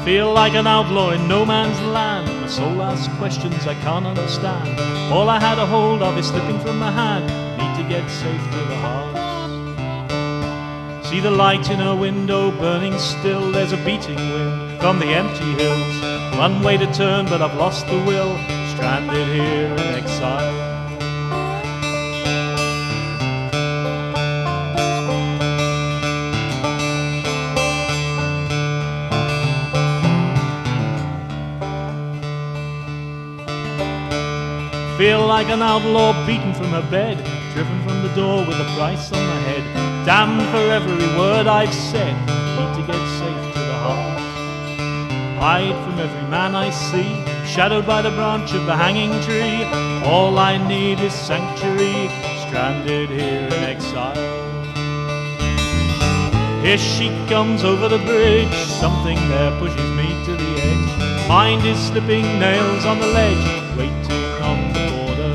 feel like an outlaw in no man's land. My soul asks questions I can't understand. All I had a hold of is slipping from my hand. Need to get safe to the heart. See the light in her window burning still. There's a beating wind from the empty hills. One way to turn, but I've lost the will. Stranded here in exile. Feel like an outlaw beaten from her bed, driven from the door with a price on my head. Damned for every word I've said. Need to get safe to the heart. Hide from every man I see, shadowed by the branch of the hanging tree. All I need is sanctuary, stranded here in exile. Here she comes over the bridge, something there pushes me to the edge. Mind is slipping, nails on the ledge, waiting on the border.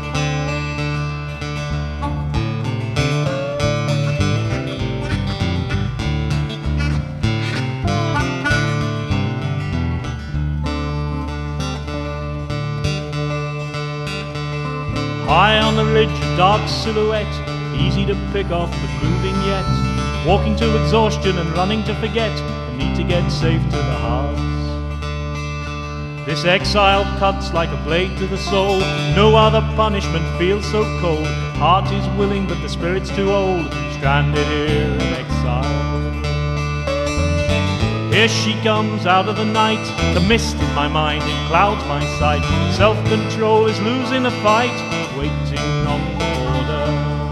High on the ridge, a dark silhouette, easy to pick off but moving yet. Walking to exhaustion and running to forget, I need to get safe to the heart. This exile cuts like a blade to the soul. No other punishment feels so cold. Heart is willing but the spirit's too old. Stranded here in exile. Here she comes out of the night. The mist in my mind, it clouds my sight. Self-control is losing the fight, waiting on the border.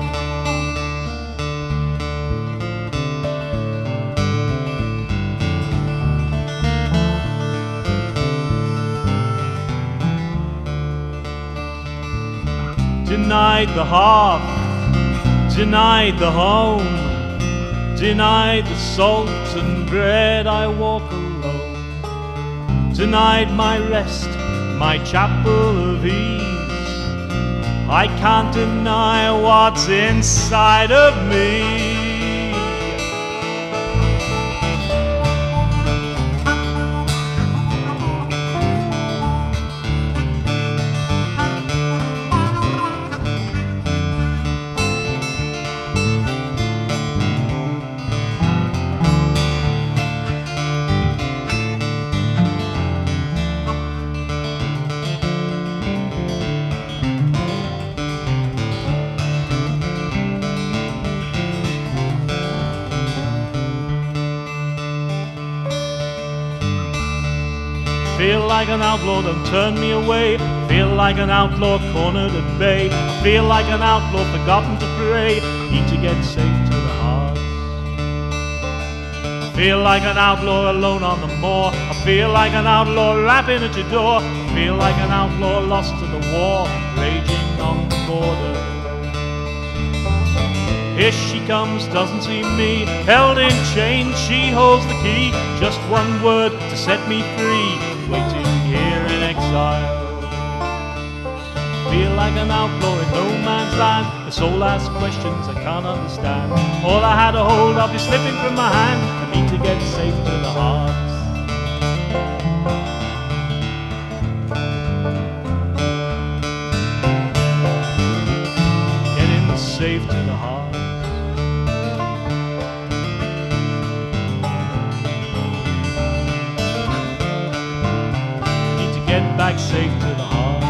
Denied the hearth, denied the home, denied the salt and bread, I walk alone. Denied my rest, my chapel of ease. I can't deny what's inside of me. Feel like an outlaw, don't turn me away. Feel like an outlaw cornered at bay. Feel like an outlaw forgotten to pray. Need to get safe to the heart. Feel like an outlaw alone on the moor. I feel like an outlaw rapping at your door. I feel like an outlaw lost to the war, raging on the border. Here she comes, doesn't see me, held in chains, she holds the key. Just one word to set me free, waiting here in exile. Feel like an outlaw in no man's land. The soul asks questions I can't understand. All I had a hold of is slipping from my hand. I need to get safe to the heart. Getting safe to the heart. Get back safe to the heart.